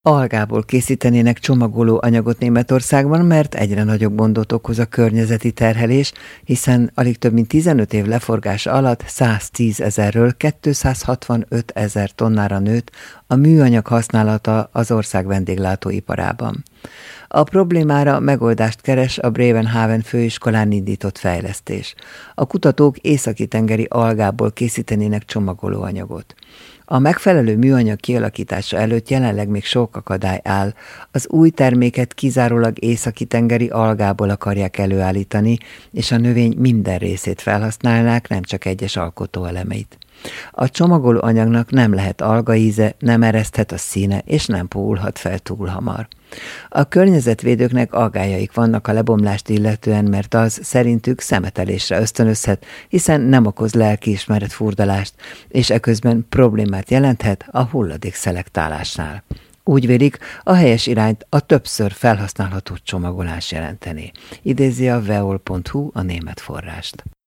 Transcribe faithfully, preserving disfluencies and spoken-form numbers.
Algából készítenének csomagoló anyagot Németországban, mert egyre nagyobb gondot okoz a környezeti terhelés, hiszen alig több mint tizenöt év leforgása alatt száztízezerről kétszázhatvanöt ezer tonnára nőtt a műanyag használata az ország vendéglátóiparában. A problémára megoldást keres a Brevenhaven főiskolán indított fejlesztés. A kutatók északi-tengeri algából készítenének csomagolóanyagot. A megfelelő műanyag kialakítása előtt jelenleg még sok akadály áll. Az új terméket kizárólag északi-tengeri algából akarják előállítani, és a növény minden részét felhasználnák, nem csak egyes alkotóelemeit. A csomagoló anyagnak nem lehet algaíze, nem ereszthet a színe, és nem puhulhat fel túl hamar. A környezetvédőknek aggályaik vannak a lebomlást illetően, mert az szerintük szemetelésre ösztönözhet, hiszen nem okoz lelkiismeret furdalást, és eközben problémát jelenthet a hulladék szelektálásnál. Úgy vélik, a helyes irányt a többször felhasználható csomagolás jelenteni. Idézi a veol pont hu a német forrást.